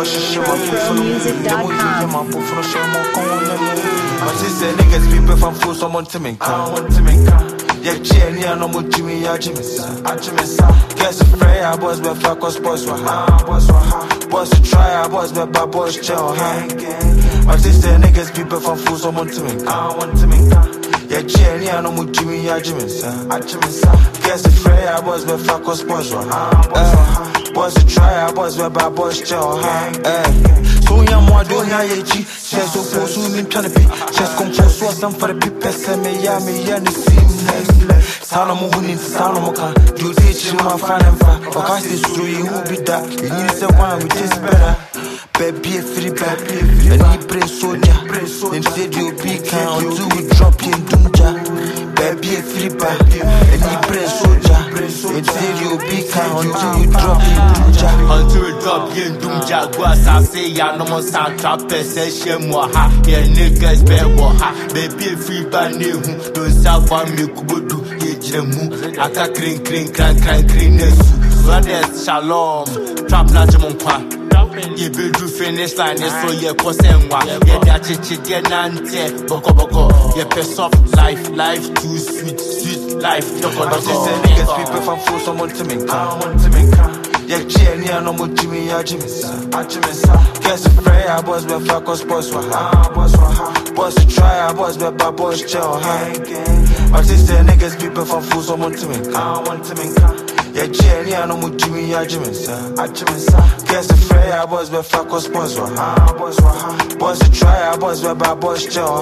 My sister niggas people from fool someone to me. Yeah, Jenny, I know what Jimmy, Jimmy. Guess a fray, I was where fuck us, boys were high. Boys to try, I was where bad boys chill. My sister niggas people from fool someone to me. Yeah, Jenny, I know what Jimmy, Jimmy. Guess a fray, I was where fuck us, boys were high. Boys to try, I was where bad boys chill. So young, more doing IAG. Says so for soon in Canopy. Says compose was some for the people. Say me, yeah, and the same. Salamo Hunin, Salomoka, you teach him my fan and fa. Or cast this through you will be that. You need the one which is better. Baby, free baby, and he pray soldier. Instead, you be kind until we drop in Dunja. Baby, free baby, and he pray soldier. Instead, you be kind until we drop in Dunja. Until we drop in Dunja, I say, ya no more sound trappers, session more ha. Yeah, niggas, bear more ha. Baby, free baby, don't south one me kubudu. I can cring, brothers, shalom, trap na jamonkwa. You be do finish line, so you cause and one. Yeah, that's it, yeah, nante, boko. Yeah, soft life, too sweet life. My sister niggas people from fool someone to me. Yeah, Jenny, I know what Jimmy, Jimmy. Guess a fray, I was where fuck us, boys were high. Boys to try, I was where bad boys chill. My sister niggas people from fool someone to me. Yeah, Jenny, I know what Jimmy, Jimmy. Guess a fray, I was where fuck us, boys were high. Boys to try, I was where bad boys chill.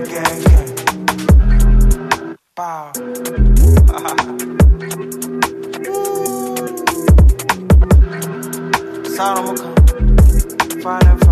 Bow. Sound of a